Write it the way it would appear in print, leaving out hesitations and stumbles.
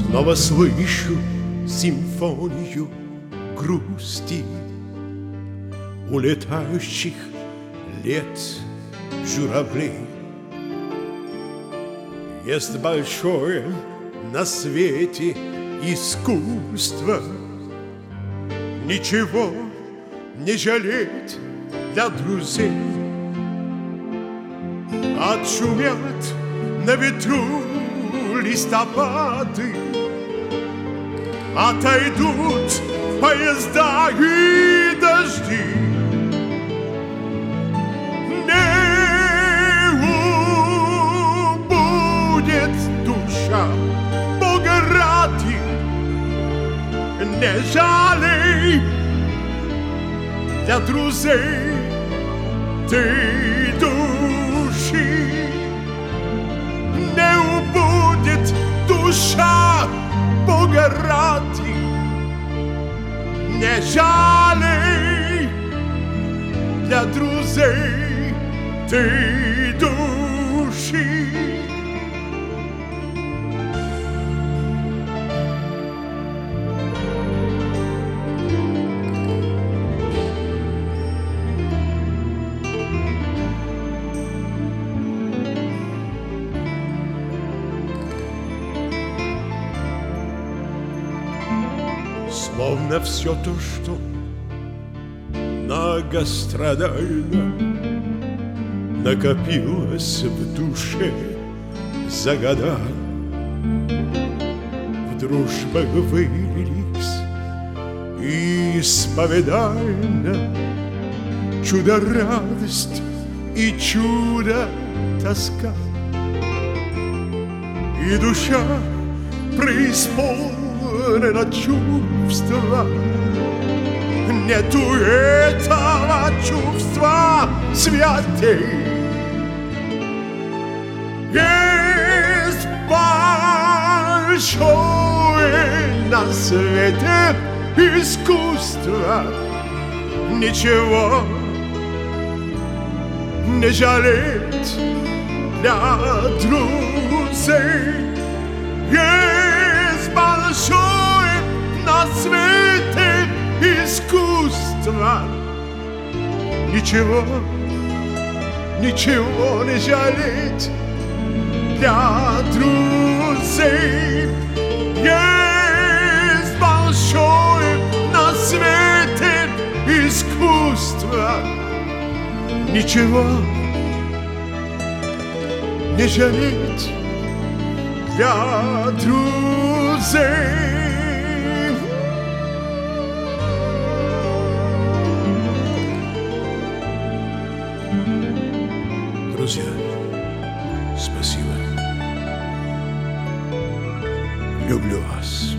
Снова слышу симфонию грусти улетающих лет журавлей. Есть большое на свете искусство ничего не жалеть для друзей. Отшумят на ветру листопады, отойдут поезда и дожди. Не убудет душа Бога ради, не жалей для друзей ты души. Не убудет душа Бога ради, не жалей для друзей ты души. Словно все то, что многострадально накопилось в душе за года, в дружбах вылились исповедально чудо-радость и чудо-тоска, и душа преисполнена чувства. Нету этого чувства святей. Есть большое на свете искусство ничего не жалеть для друзей. Есть большое на свете искусство ничего не жалеть для друзей. Есть большое на свете искусство ничего не жалеть для друзей. Друзья, спасибо. Люблю вас.